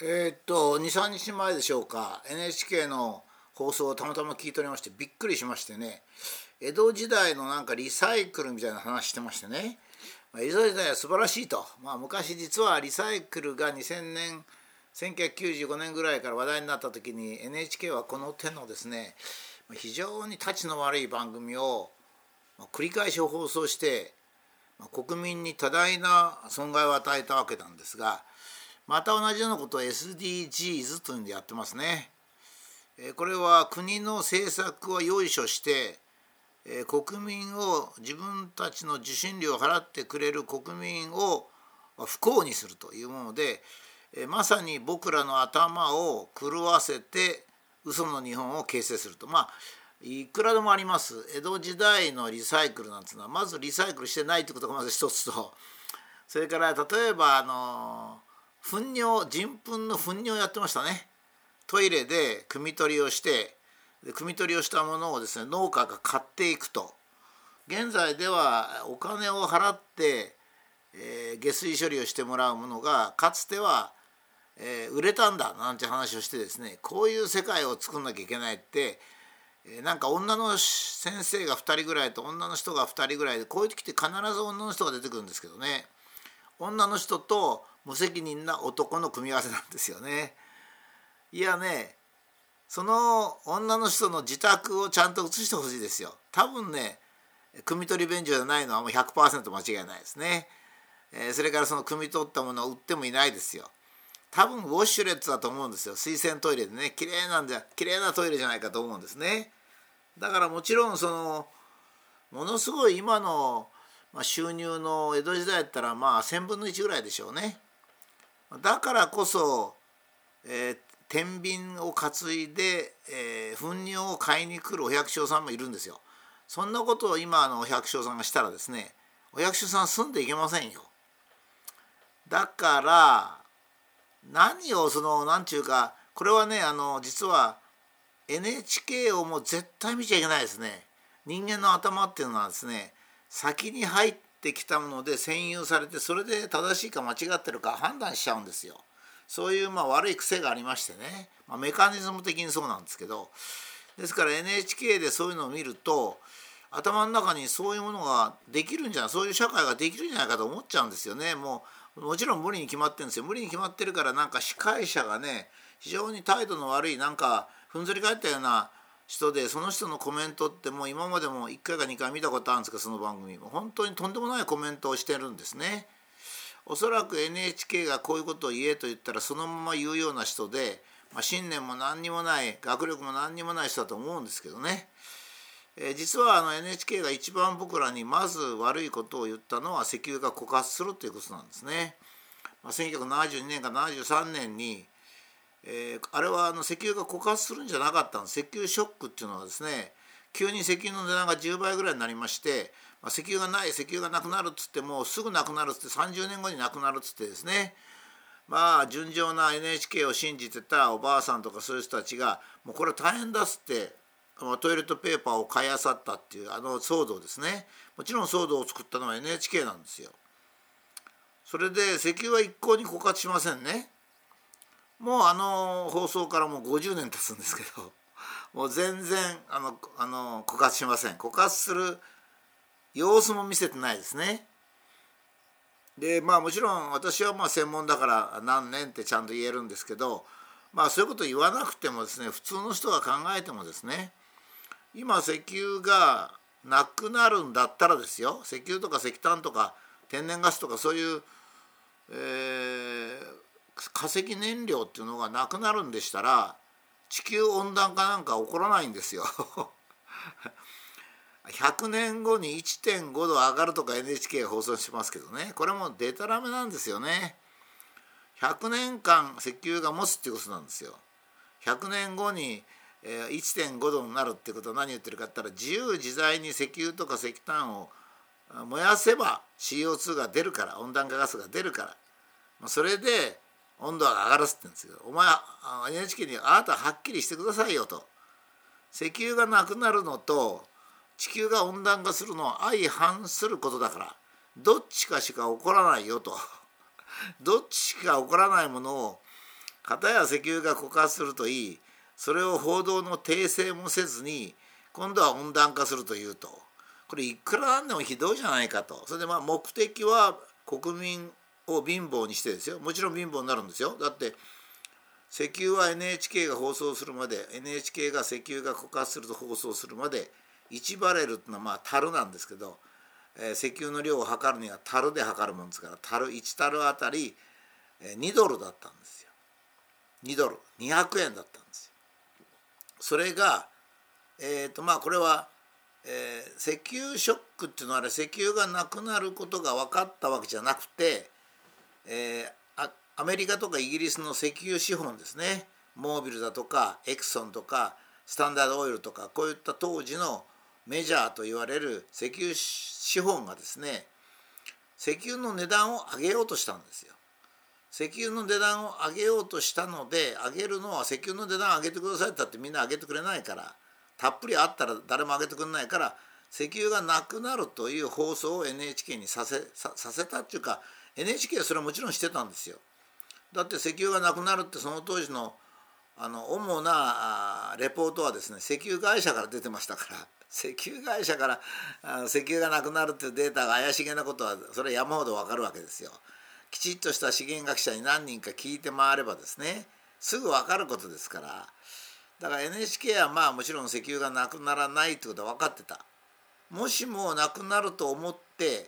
2、3日前でしょうか、 NHK の放送をたまたま聞いておりまして、びっくりしましてね、江戸時代のなんかリサイクルみたいな話してましてね、江戸時代は素晴らしいと、昔実はリサイクルが2000年1995年ぐらいから話題になった時に NHK はこの手のですね、非常にたちの悪い番組を繰り返し放送して国民に多大な損害を与えたわけなんですが、また同じようなことを SDGs というんでやってますね。これは国の政策をよいしょして国民を、自分たちの受信料を払ってくれる国民を不幸にするというもので、まさに僕らの頭を狂わせて嘘の日本を形成すると。いくらでもあります。江戸時代のリサイクルなんていうのは、まずリサイクルしてないということがまず一つと、それから例えば糞尿、人糞の糞尿やってましたね。トイレで汲み取りをして、汲み取りをしたものをですね、農家が買っていくと。現在ではお金を払って、下水処理をしてもらうものが、かつては、売れたんだなんて話をしてですね、こういう世界を作んなきゃいけないって、なんか女の先生が2人ぐらいと女の人が2人ぐらいで、こういう時って必ず女の人が出てくるんですけどね、女の人と無責任な男の組み合わせなんですよね。いやね、その女の人の自宅をちゃんと写してほしいですよ。多分ね、汲み取り便所じゃないのはもう 100% 間違いないですね。それからその汲み取ったものを売ってもいないですよ。多分ウォシュレットだと思うんですよ。水洗トイレでね、綺麗なトイレじゃないかと思うんですね。だからもちろんものすごい今の収入の江戸時代だったら1000分の1ぐらいでしょうね。だからこそ、天秤を担いで、糞尿を買いに来るお百姓さんもいるんですよ。そんなことを今のお百姓さんがしたらですね、お百姓さん住んでいけませんよ。だから何をなんちゅうか、これはね、実は NHK をもう絶対見ちゃいけないですね。人間の頭っていうのはですね、先に入ってきたもので占有されて、それで正しいか間違ってるか判断しちゃうんですよ。そういう悪い癖がありましてね、メカニズム的にそうなんですけど、ですから NHK でそういうのを見ると、頭の中にそういうものができるんじゃない、そういう社会ができるんじゃないかと思っちゃうんですよね。もちろん無理に決まってるんですよ。無理に決まってるから、なんか司会者がね、非常に態度の悪い、なんかふんぞり返ったような人で、その人のコメントってもう今までも1回か2回見たことあるんですけど、その番組も本当にとんでもないコメントをしてるんですね。おそらく NHK がこういうことを言えと言ったらそのまま言うような人で、信念も何にもない、学力も何にもない人だと思うんですけどね。実はNHK が一番僕らにまず悪いことを言ったのは、石油が枯渇するということなんですね。1972年か73年に、あれは石油が枯渇するんじゃなかったんです。石油ショックっていうのはですね、急に石油の値段が10倍ぐらいになりまして、石油がない、石油がなくなるっつってもすぐなくなるっつって、30年後になくなるっつってですね、純情な NHK を信じてたおばあさんとかそういう人たちが、もうこれ大変だっつってトイレットペーパーを買い漁ったっていう騒動ですね。もちろん騒動を作ったのは NHK なんですよ。それで石油は一向に枯渇しませんね。もう放送からもう50年経つんですけど、もう全然枯渇しません。枯渇する様子も見せてないですね。でもちろん私は専門だから何年ってちゃんと言えるんですけど、そういうこと言わなくてもですね、普通の人が考えてもですね、今石油がなくなるんだったらですよ、石油とか石炭とか天然ガスとかそういう、化石燃料っていうのがなくなるんでしたら、地球温暖化なんか起こらないんですよ。100年後に 1.5 度上がるとか NHK が放送しますけどね、これもデタラメなんですよね。100年間石油が持つっていうことなんですよ。100年後に 1.5 度になるってことは何言ってるかって言ったら、自由自在に石油とか石炭を燃やせば CO2 が出るから、温暖化ガスが出るから、それで温度が上がるって言うんですけど、お前 NHK にあなたはっきりしてくださいよと。石油がなくなるのと地球が温暖化するのは相反することだから、どっちかしか起こらないよと。どっちしか起こらないものを片や石油が枯渇するといい、それを報道の訂正もせずに今度は温暖化するというと、これいくらなんでもひどいじゃないかと。それで目的は国民を貧乏にしてですよ。もちろん貧乏になるんですよ。だって石油は NHK が放送するまで、 NHK が石油が枯渇すると放送するまで1バレルっていうのは樽なんですけど、石油の量を測るには樽で測るもんですから、1樽あたり2ドルだったんですよ。2ドル200円だったんですよ。それがこれは、石油ショックっていうのは石油がなくなることが分かったわけじゃなくて、アメリカとかイギリスの石油資本ですね、モービルだとかエクソンとかスタンダードオイルとか、こういった当時のメジャーと言われる石油資本がですね、石油の値段を上げようとしたんですよ。石油の値段を上げようとしたので、上げるのは石油の値段上げてくださいって言ったってみんな上げてくれないから、たっぷりあったら誰も上げてくれないから、石油がなくなるという放送を NHK にさせたっていうか、 NHK はそれはもちろんしてたんですよ。だって石油がなくなるってその当時の主なレポートはですね、石油会社から出てましたから、石油会社から石油がなくなるっていうデータが怪しげなことはそれは山ほどわかるわけですよ。きちっとした資源学者に何人か聞いて回ればですね、すぐわかることですから。だから NHK はもちろん石油がなくならないってことは分かってた。もしもなくなると思って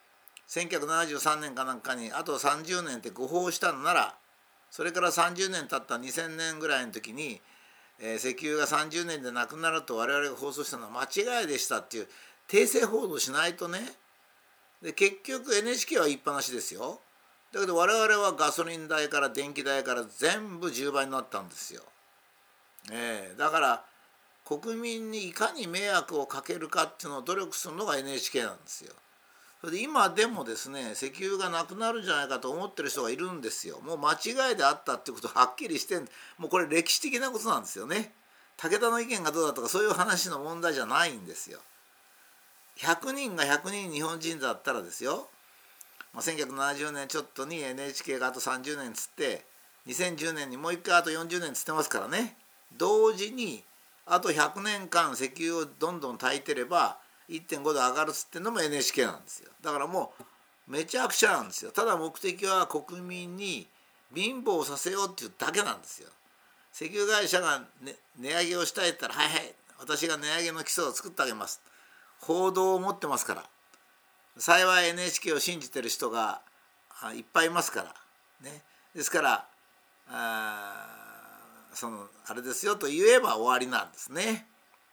1973年かなんかにあと30年って誤報したのなら、それから30年経った2000年ぐらいの時に、石油が30年でなくなると我々が放送したのは間違いでしたっていう訂正報道しないとね。で結局 NHK は言いっぱなしですよ。だけど我々はガソリン代から電気代から全部10倍になったんですよ。だから国民にいかに迷惑をかけるかっていうのを努力するのが NHK なんですよ。それで今でもですね、石油がなくなるんじゃないかと思ってる人がいるんですよ。もう間違いであったっていうことはっきりしてもうこれ歴史的なことなんですよね。武田の意見がどうだとかそういう話の問題じゃないんですよ。100人が100人日本人だったらですよ、1970年ちょっとに NHK があと30年つって2010年にもう一回あと40年つってますからね。同時にあと100年間石油をどんどん炊いてれば 1.5 度上がるっつってんのも NHK なんですよ。だからもうめちゃくちゃなんですよ。ただ目的は国民に貧乏させようっていうだけなんですよ。石油会社が、値上げをしたいって言ったら、はいはい私が値上げの基礎を作ってあげます報道を持ってますから。幸い NHK を信じてる人がいっぱいいますからね。ですからあれですよと言えば終わりなんですね。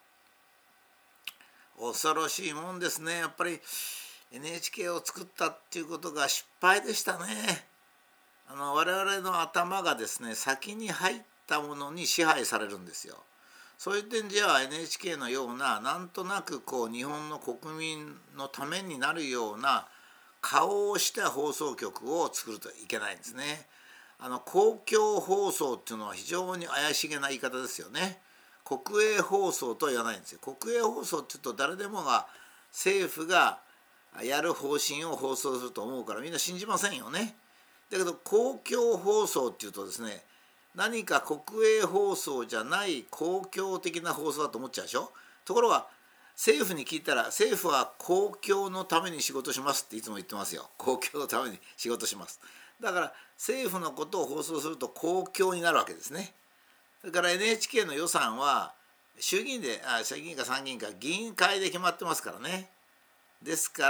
恐ろしいもんですね。やっぱり NHK を作ったっていうことが失敗でしたね。我々の頭がですね先に入ったものに支配されるんですよ。そういう点では NHK のようななんとなく日本の国民のためになるような顔をした放送局を作るといけないんですね。公共放送っていうのは非常に怪しげな言い方ですよね。国営放送とは言わないんですよ。国営放送って言うと誰でもが政府がやる方針を放送すると思うからみんな信じませんよね。だけど公共放送っていうとですね、何か国営放送じゃない公共的な放送だと思っちゃうでしょ。ところが政府に聞いたら政府は公共のために仕事しますっていつも言ってますよ。公共のために仕事します。だから政府のことを放送すると公共になるわけですね。それから NHK の予算は衆議院か参議院か議員会で決まってますからね。ですから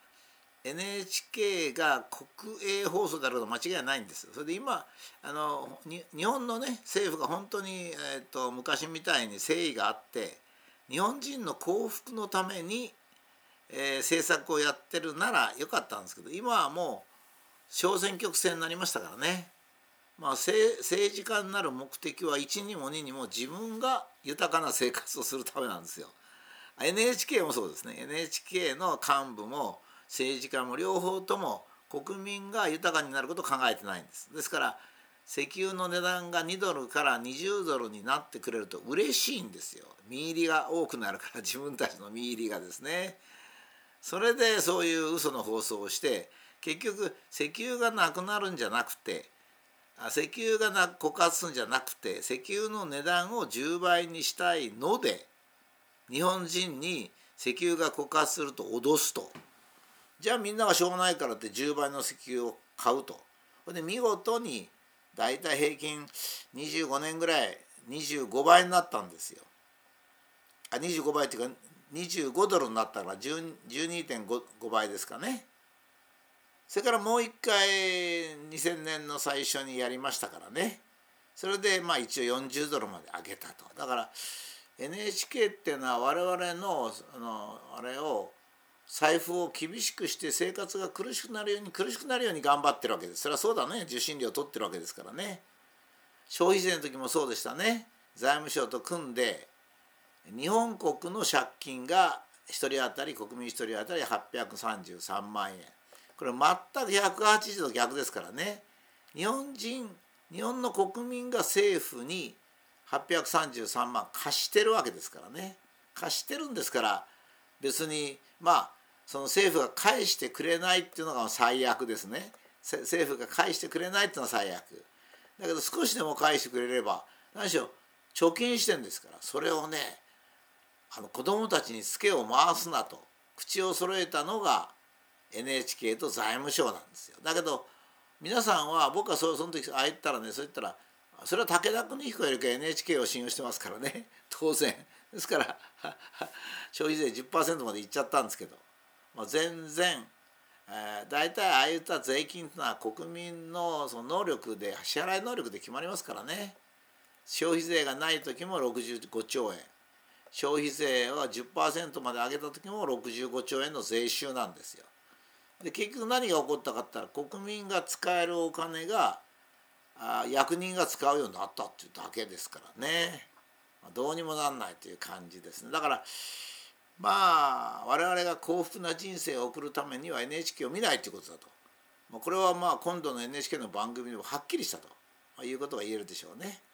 NHK が国営放送であることは間違いないんです。それで今日本のね政府が本当に、昔みたいに誠意があって日本人の幸福のために、政策をやってるならよかったんですけど、今はもう小選挙区制になりましたからね。政治家になる目的は1にも2にも自分が豊かな生活をするためなんですよ。NHK もそうですね。 NHK の幹部も政治家も両方とも国民が豊かになることを考えてないんです。ですから石油の値段が2ドルから20ドルになってくれると嬉しいんですよ。身入りが多くなるから自分たちの身入りがですね。それでそういう嘘の放送をして結局石油がなくなるんじゃなくて石油が枯渇するんじゃなくて、石油の値段を10倍にしたいので、日本人に石油が枯渇すると脅すと。じゃあみんながしょうがないからって10倍の石油を買うと。で見事にだいたい平均25年ぐらい25倍になったんですよ。25倍っていうか25ドルになったから 12.5 倍ですかね。それからもう一回2000年の最初にやりましたからね。それで一応40ドルまで上げたと。だから NHK っていうのは我々のあれを財布を厳しくして生活が苦しくなるように頑張ってるわけです。それはそうだね。受信料取ってるわけですからね。消費税の時もそうでしたね。財務省と組んで日本国の借金が1人当たり国民1人当たり833万円。これ全く180度逆ですからね。日本の国民が政府に833万貸してるわけですからね。貸してるんですから、別にその政府が返してくれないっていうのが最悪ですね。政府が返してくれないっていうのは最悪だけど、少しでも返してくれれば何しろ貯金してんですから、それをね子どもたちにツケを回すなと口を揃えたのが NHK と財務省なんですよ。だけど皆さんは、僕はその時そう言ったらそれは武田邦彦よりか NHK を信用してますからね、当然ですから消費税 10% までいっちゃったんですけど、全然大体ああいった税金というのは国民のその能力で、支払い能力で決まりますからね。消費税がない時も65兆円、消費税は 10% まで上げた時も65兆円の税収なんですよ。で結局何が起こったかって言ったら、国民が使えるお金が役人が使うようになったっていうだけですからね。どうにもなんないという感じですね。だから我々が幸福な人生を送るためには NHK を見ないということだと。これは今度の NHK の番組でもはっきりしたということが言えるでしょうね。